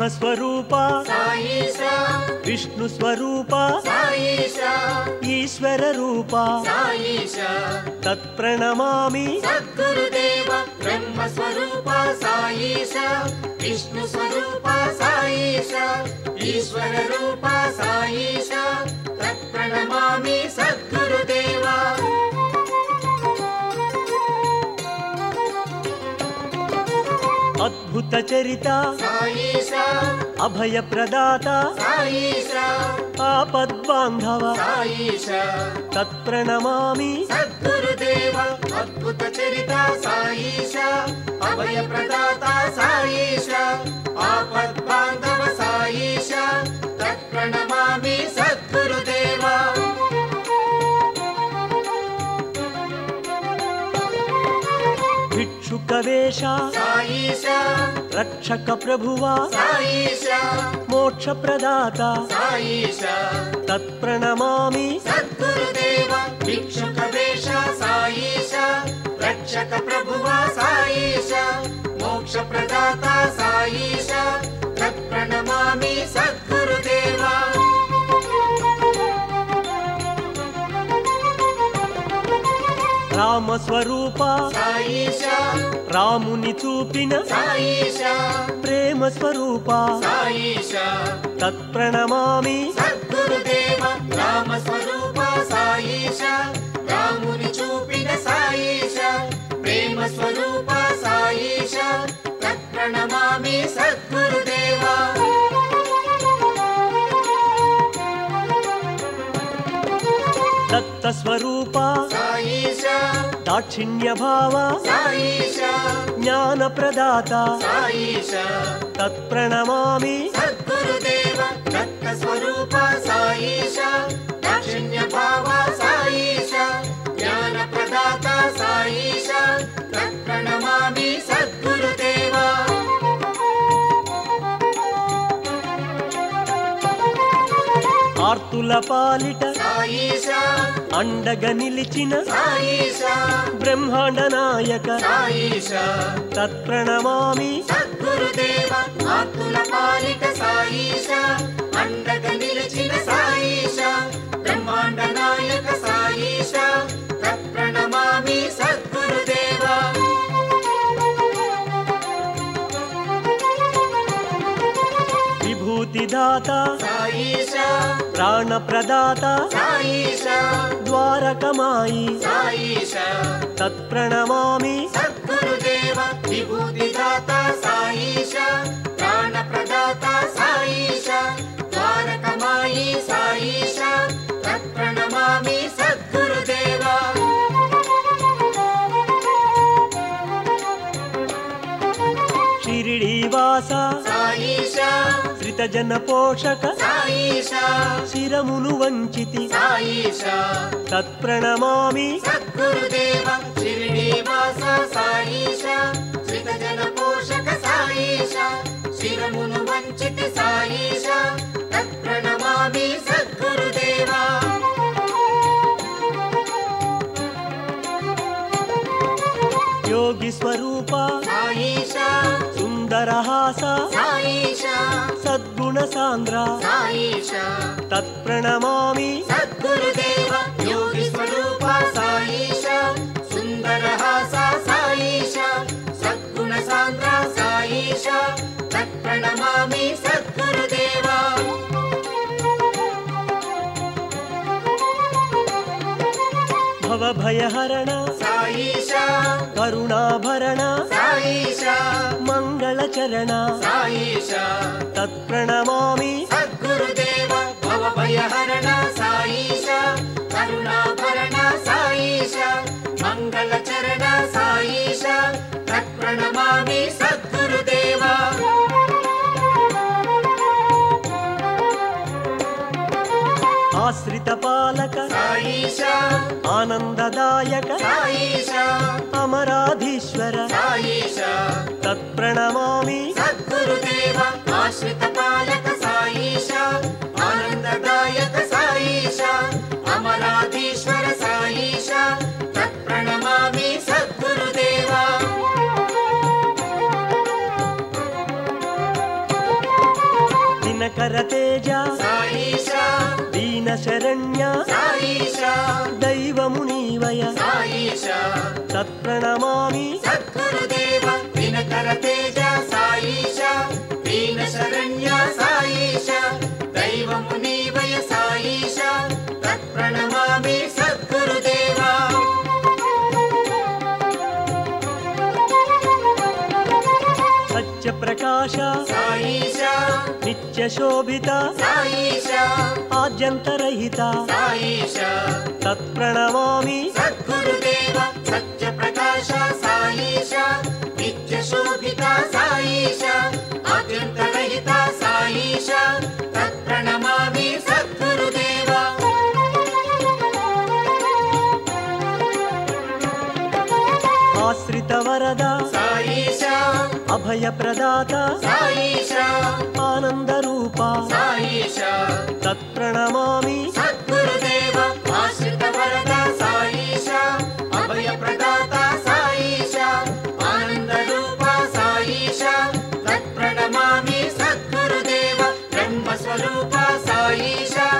బ్రహ్మస్వరూప సాయిషా విష్ణుస్వరూప సాయిషా ఈశ్వర రూప సాయిషా తత్ప్రణమామి సద్గురుదేవ బ్రహ్మస్వరూప సాయిషా విష్ణుస్వరూప సాయిషా ఈశ్వర రూప సాయిషా తత్ప్రణమామి సద్గురుదేవ అద్భుత చరిత సాయిషా అభయ ప్రదాత సాయిషా ఆపద్బాంధవ సాయిషా తత్ప్రణమామి సద్గురుదేవ అద్భుత చరిత సాయిషా అభయ ప్రదాత సాయిషా ఆపద్బాంధవ సాయిషా తత్ప్రణమామి సద్గురుదేవ భిక్షుకవేష సాయిషా రక్షక ప్రభువా సాయిషా మోక్ష ప్రదాత సాయిషా తత్ప్రణమామి సద్గురుదేవ భిక్షుక వేష సాయిషా రక్షక ప్రభువా సాయిషా మోక్ష ప్రదాత సాయిషా తత్ప్రణమామి సద్గురుదేవ రామస్వరూప సాయిషా రాముని చూపిన సాయిషా ప్రేమ స్వరూప సాయిషా తత్ప్రణమామి సద్గురుదేవ రామస్వరూప సాయిషా రాముని చూపిన సాయిషా ప్రేమ స్వరూప సాయిషా తత్ప్రణమామి సద్గురుదేవ దత్త స్వరూప సాయిషా దాక్షిణ్య భావ సాయిషా జ్ఞాన ప్రదాత సాయిషా తత్ప్రణమామి సద్గురుదేవ దత్త స్వరూప సాయిషా దాక్షిణ్య భావ సాయిషా జ్ఞాన ప్రదాత సాయిషా తత్ప్రణమామి సద్గురుదేవ ఆర్తుల పాలిట సాయిషా అండగా నిలిచిన సాయిషా బ్రహ్మాండ నాయక సాయిషా తత్ప్రణమామి సద్గురుదేవ ఆతుల పాలిట సాయిషా అండగా నిలిచిన సాయిషా బ్రహ్మాండ నాయక సాయిషా తత్ప్రణమామి సద్గురుదేవ విభూతిదాత సాయిషా ప్రాణ ప్రదాత సాయిషా ద్వారకమాయి సాయిషా తత్ప్రణమామి సద్గురుదేవ విభూతిదాత సాయిషా ప్రాణ ప్రదాత సాయిషా ద్వారకమాయి సాయిషా తత్ప్రణమామి సద్గురుదేవ షిరిడీవాస సాయిషా శ్రితజన పోషక సాయిషా శిరమును వంచితి సాయిషా తత్ప్రణమామి సద్గురుదేవ షిరిడీవాస సాయిషా శ్రితజన పోషక సాయిషా శిరమును వంచితి సాయిషా తత్ప్రణమామి సద్గురుదేవ యోగి స్వరూప సాయిషా సుందరహాస సాయిషా సద్గుణ సాంద్ర సాయిషా తత్ప్రణమామి సద్గురుదేవ యోగి స్వరూప సాయిషా సుందరహాస సాయిషా సద్గుణ సాంద్ర సాయిషా తత్ప్రణమామి సద్గురుదేవ భవభయహరణ సాయిషా కరుణాభరణ సాయిషా మంగళచరణ సాయిషా తత్ప్రణమామి సద్గురుదేవ భవభయహరణ సాయిషా కరుణాభరణ సాయిషా మంగళచరణ సాయిషా తత్ప్రణమామి సద్గురుదేవ ఆశ్రిత పాలక సాయిషా ఆనందదాయక సాయిషా అమరాధీశ్వర సాయిషా తత్ప్రణమామి సద్గురుదేవ ఆశ్రిత పాలక సాయిషా ఆనందదాయక సాయిషా అమరాధీశ్వర సాయిషా తత్ప్రణమామి సద్గురుదేవ తేజ సాయిషా దీన శరణ్య సాయిషా దైవము నీవయ సాయిషా తత్ప్రణమామి సద్గురుదేవ దినకర తేజ సాయిషా దీన శరణ్య సాయిషా దైవము నీవయ సాయిషా తత్ప్రణమామి సద్గురుదేవా సత్య ప్రకాశ సాయిషా నిత్య శోభిత సాయిషా ఆద్యంతరహిత సాయిషా తత్ప్రణమామి సద్గురుదేవ సత్య ప్రకాశ సాయిషా నిత్య శోభిత సాయిషా ఆద్యంతరహిత సాయిషా తత్ప్రణమామి సద్గురుదేవా ఆశ్రిత వరద సాయిషా అభయ ప్రదాత సాయిషా ఆనంద రూప సాయిషా తత్ప్రణమామి సద్గురుదేవ ఆశ్రిత వరద సాయిషా అభయ ప్రదాత సాయిషా ఆనంద రూప సాయిషా తత్ప్రణమామి సద్గురుదేవ బ్రహ్మ స్వరూప సాయిషా